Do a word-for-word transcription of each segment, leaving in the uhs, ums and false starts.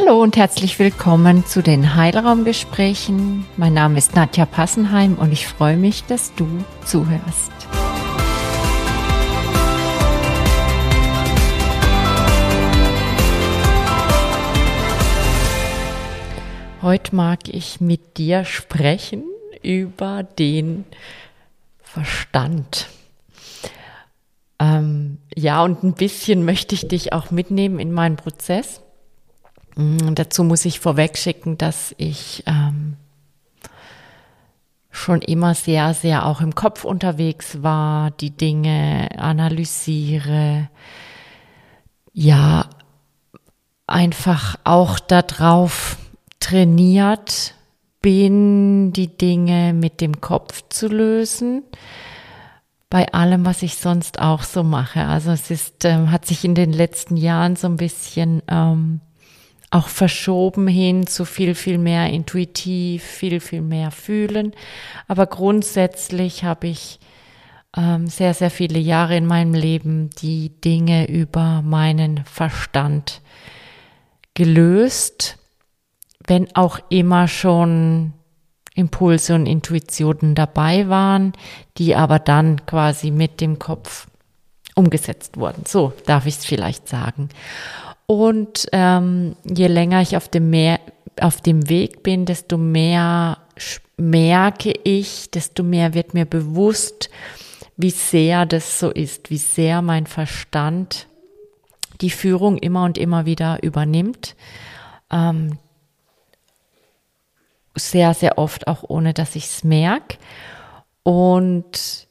Hallo und herzlich willkommen zu den Heilraumgesprächen. Mein Name ist Nadja Passenheim und ich freue mich, dass du zuhörst. Heute mag ich mit dir sprechen über den Verstand. Ähm, ja, und ein bisschen möchte ich dich auch mitnehmen in meinen Prozess. Und dazu muss ich vorweg schicken, dass ich ähm, schon immer sehr, sehr auch im Kopf unterwegs war, die Dinge analysiere, ja, einfach auch darauf trainiert bin, die Dinge mit dem Kopf zu lösen, bei allem, was ich sonst auch so mache. Also es ist, ähm, hat sich in den letzten Jahren so ein bisschen ähm, auch verschoben hin zu viel, viel mehr intuitiv, viel, viel mehr fühlen. Aber grundsätzlich habe ich ähm, sehr, sehr viele Jahre in meinem Leben die Dinge über meinen Verstand gelöst, wenn auch immer schon Impulse und Intuitionen dabei waren, die aber dann quasi mit dem Kopf umgesetzt wurden. So darf ich es vielleicht sagen. Und ähm, je länger ich auf dem, mehr, auf dem Weg bin, desto mehr merke ich, desto mehr wird mir bewusst, wie sehr das so ist, wie sehr mein Verstand die Führung immer und immer wieder übernimmt. Ähm, sehr, sehr oft auch ohne, dass ich es merke. Und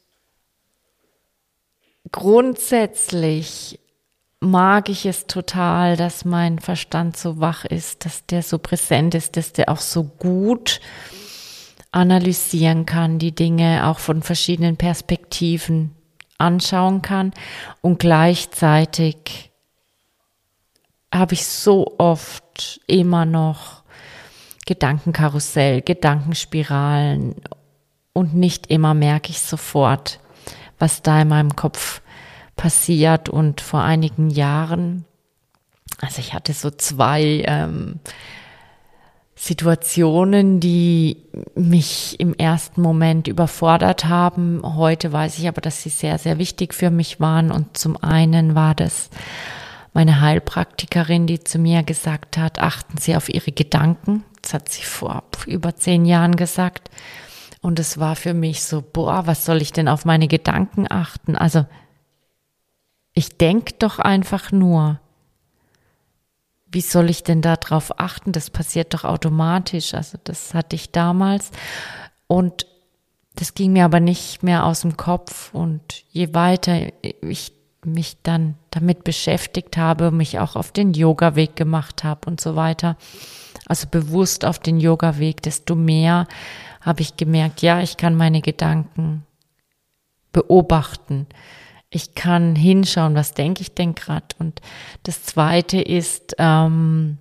grundsätzlich mag ich es total, dass mein Verstand so wach ist, dass der so präsent ist, dass der auch so gut analysieren kann, die Dinge auch von verschiedenen Perspektiven anschauen kann. Und gleichzeitig habe ich so oft immer noch Gedankenkarussell, Gedankenspiralen und nicht immer merke ich sofort, was da in meinem Kopf passiert. Und vor einigen Jahren, also ich hatte so zwei ähm, Situationen, die mich im ersten Moment überfordert haben. Heute weiß ich aber, dass sie sehr, sehr wichtig für mich waren. Und zum einen war das meine Heilpraktikerin, die zu mir gesagt hat, achten Sie auf Ihre Gedanken. Das hat sie vor über zehn Jahren gesagt. Und es war für mich so, boah, was soll ich denn auf meine Gedanken achten? Also ich denke doch einfach nur. Wie soll ich denn da drauf achten? Das passiert doch automatisch. Also das hatte ich damals. Und das ging mir aber nicht mehr aus dem Kopf. Und je weiter ich mich dann damit beschäftigt habe, mich auch auf den Yoga-Weg gemacht habe und so weiter, also bewusst auf den Yoga-Weg, desto mehr habe ich gemerkt, ja, ich kann meine Gedanken beobachten. Ich kann hinschauen, was denke ich denn gerade. Und das Zweite ist, ähm,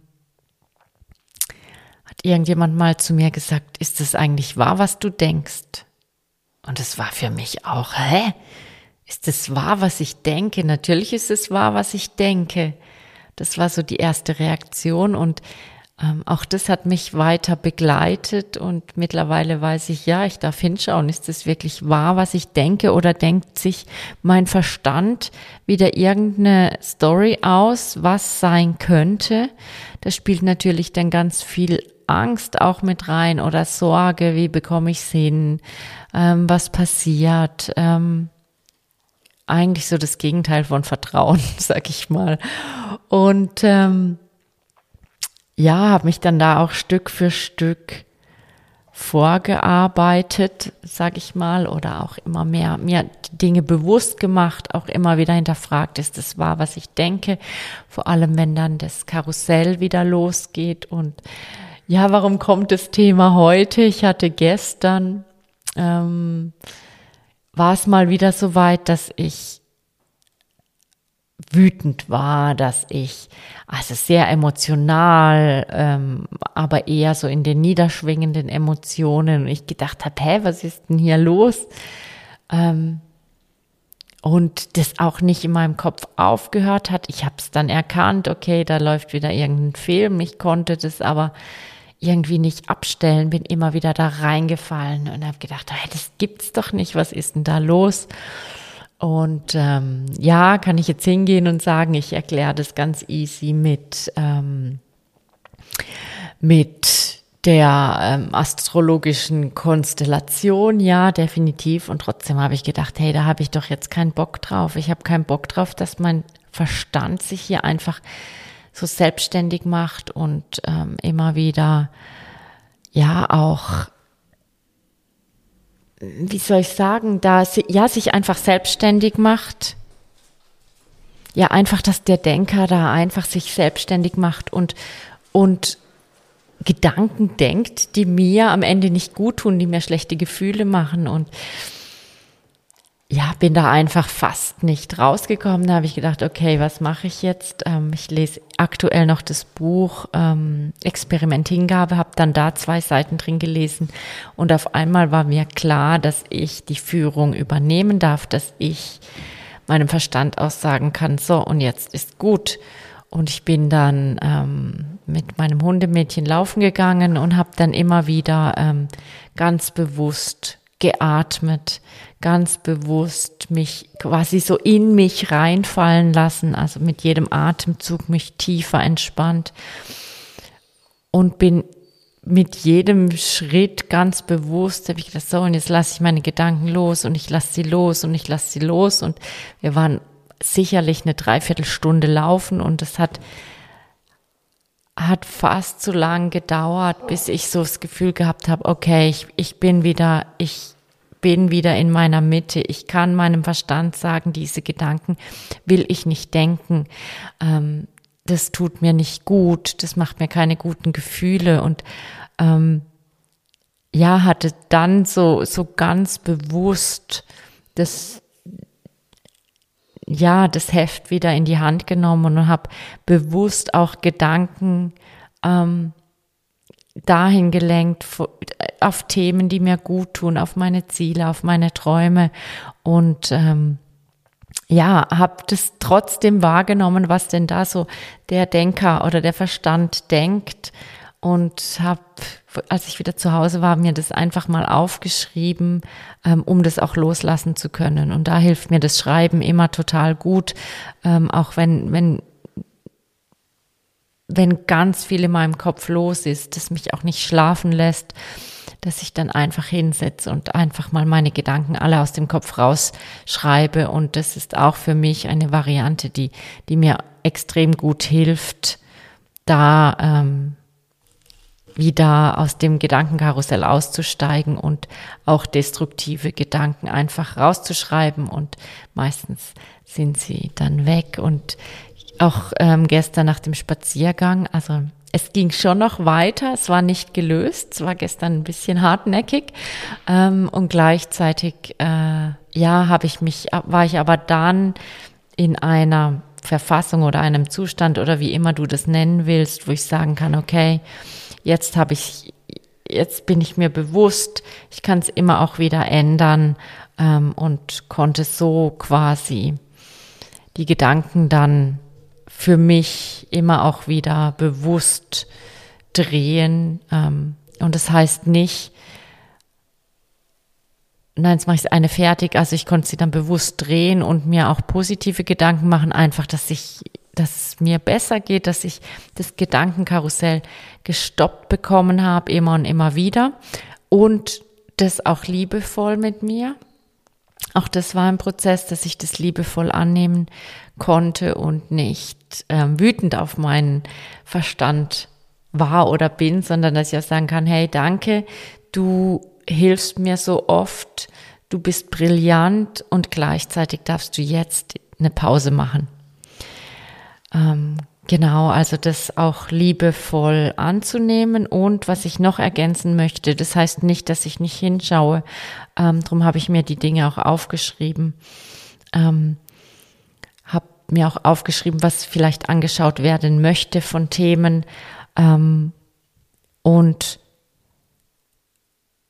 hat irgendjemand mal zu mir gesagt, ist das eigentlich wahr, was du denkst? Und das war für mich auch, hä? Ist das wahr, was ich denke? Natürlich ist es wahr, was ich denke. Das war so die erste Reaktion und ähm, auch das hat mich weiter begleitet und mittlerweile weiß ich, ja, ich darf hinschauen, ist das wirklich wahr, was ich denke oder denkt sich mein Verstand wieder irgendeine Story aus, was sein könnte? Das spielt natürlich dann ganz viel Angst auch mit rein oder Sorge, wie bekomme ich es hin, ähm, was passiert, ähm, eigentlich so das Gegenteil von Vertrauen, sag ich mal. Und ähm, ja, habe mich dann da auch Stück für Stück vorgearbeitet, sag ich mal, oder auch immer mehr mir Dinge bewusst gemacht, auch immer wieder hinterfragt, ist das wahr, was ich denke, vor allem wenn dann das Karussell wieder losgeht. Und ja, warum kommt das Thema heute? Ich hatte gestern, ähm, war es mal wieder so weit, dass ich wütend war, dass ich also sehr emotional, ähm, aber eher so in den niederschwingenden Emotionen und ich gedacht habe, hä, was ist denn hier los? Ähm, und das auch nicht in meinem Kopf aufgehört hat. Ich habe es dann erkannt, okay, da läuft wieder irgendein Film. Ich konnte das aber irgendwie nicht abstellen, bin immer wieder da reingefallen und habe gedacht, hey, das gibt's doch nicht, was ist denn da los? Und ähm, ja, kann ich jetzt hingehen und sagen, ich erkläre das ganz easy mit, ähm, mit der ähm, astrologischen Konstellation, ja, definitiv. Und trotzdem habe ich gedacht, hey, da habe ich doch jetzt keinen Bock drauf. Ich habe keinen Bock drauf, dass mein Verstand sich hier einfach so selbstständig macht und ähm, immer wieder, ja, auch, wie soll ich sagen, da sie, ja, sich einfach selbstständig macht. Ja, einfach, dass der Denker da einfach sich selbstständig macht und, und Gedanken denkt, die mir am Ende nicht gut tun, die mir schlechte Gefühle machen. Und ja, bin da einfach fast nicht rausgekommen. Da habe ich gedacht, okay, was mache ich jetzt? Ähm, ich lese aktuell noch das Buch ähm, Experiment Hingabe, habe dann da zwei Seiten drin gelesen und auf einmal war mir klar, dass ich die Führung übernehmen darf, dass ich meinem Verstand aussagen kann, so und jetzt ist gut. Und ich bin dann ähm, mit meinem Hundemädchen laufen gegangen und habe dann immer wieder ähm, ganz bewusst geatmet, ganz bewusst mich quasi so in mich reinfallen lassen, also mit jedem Atemzug mich tiefer entspannt und bin mit jedem Schritt ganz bewusst, habe ich gedacht, so und jetzt lasse ich meine Gedanken los und ich lasse sie los und ich lasse sie los und wir waren sicherlich eine Dreiviertelstunde laufen und es hat hat fast so lang gedauert, bis ich so das Gefühl gehabt habe, okay, ich, ich bin wieder, ich bin wieder in meiner Mitte. Ich kann meinem Verstand sagen, diese Gedanken will ich nicht denken. Ähm, das tut mir nicht gut, das macht mir keine guten Gefühle und ähm, ja, hatte dann so, so ganz bewusst das ja, das Heft wieder in die Hand genommen und habe bewusst auch Gedanken ähm, dahin gelenkt, auf Themen, die mir gut tun, auf meine Ziele, auf meine Träume und ähm, ja, habe das trotzdem wahrgenommen, was denn da so der Denker oder der Verstand denkt und habe, als ich wieder zu Hause war, mir das einfach mal aufgeschrieben, ähm, um das auch loslassen zu können. Und da hilft mir das Schreiben immer total gut, ähm, auch wenn, wenn, wenn ganz viel in meinem Kopf los ist, das mich auch nicht schlafen lässt, dass ich dann einfach hinsetze und einfach mal meine Gedanken alle aus dem Kopf rausschreibe. Und das ist auch für mich eine Variante, die, die mir extrem gut hilft, da ähm, wieder aus dem Gedankenkarussell auszusteigen und auch destruktive Gedanken einfach rauszuschreiben und meistens sind sie dann weg. Und auch ähm, gestern nach dem Spaziergang, also es ging schon noch weiter, es war nicht gelöst, es war gestern ein bisschen hartnäckig ähm, und gleichzeitig äh, ja, habe ich mich, war ich aber dann in einer Verfassung oder einem Zustand oder wie immer du das nennen willst, wo ich sagen kann, okay, jetzt habe ich, jetzt bin ich mir bewusst, ich kann es immer auch wieder ändern ähm, und konnte so quasi die Gedanken dann für mich immer auch wieder bewusst drehen. Ähm, und das heißt nicht, nein, jetzt mache ich eine fertig, also ich konnte sie dann bewusst drehen und mir auch positive Gedanken machen, einfach, dass ich dass es mir besser geht, dass ich das Gedankenkarussell gestoppt bekommen habe, immer und immer wieder und das auch liebevoll mit mir. Auch das war ein Prozess, dass ich das liebevoll annehmen konnte und nicht ähm, wütend auf meinen Verstand war oder bin, sondern dass ich auch sagen kann, hey, danke, du hilfst mir so oft, du bist brillant und gleichzeitig darfst du jetzt eine Pause machen. Ähm, genau, also das auch liebevoll anzunehmen und was ich noch ergänzen möchte, das heißt nicht, dass ich nicht hinschaue, ähm, darum habe ich mir die Dinge auch aufgeschrieben, ähm, habe mir auch aufgeschrieben, was vielleicht angeschaut werden möchte von Themen ähm, und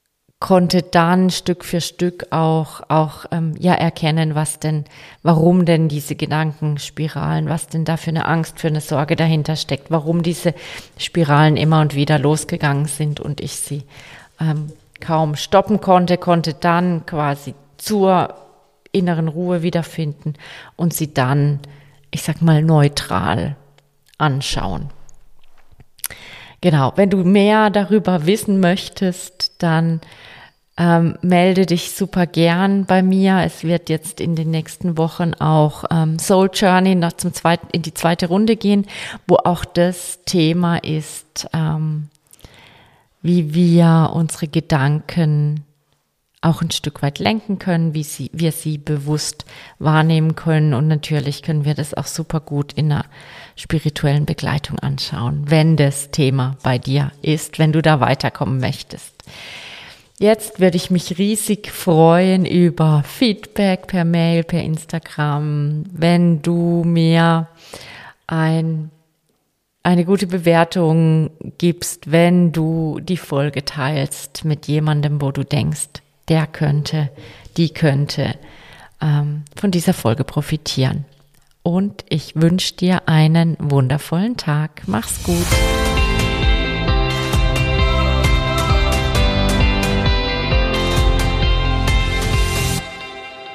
konnte dann Stück für Stück auch, auch ähm, ja erkennen, was denn, warum denn diese Gedankenspiralen, was denn da für eine Angst, für eine Sorge dahinter steckt, warum diese Spiralen immer und wieder losgegangen sind und ich sie ähm, kaum stoppen konnte, konnte dann quasi zur inneren Ruhe wiederfinden und sie dann, ich sag mal, neutral anschauen. Genau, wenn du mehr darüber wissen möchtest, dann ähm, melde dich super gern bei mir. Es wird jetzt in den nächsten Wochen auch ähm, Soul Journey noch zum zweiten, in die zweite Runde gehen, wo auch das Thema ist, ähm, wie wir unsere Gedanken auch ein Stück weit lenken können, wie sie, wir sie bewusst wahrnehmen können. Und natürlich können wir das auch super gut in einer spirituellen Begleitung anschauen, wenn das Thema bei dir ist, wenn du da weiterkommen möchtest. Jetzt würde ich mich riesig freuen über Feedback per Mail, per Instagram, wenn du mir ein eine gute Bewertung gibst, wenn du die Folge teilst mit jemandem, wo du denkst, der könnte, die könnte ähm, von dieser Folge profitieren. Und ich wünsche dir einen wundervollen Tag. Mach's gut.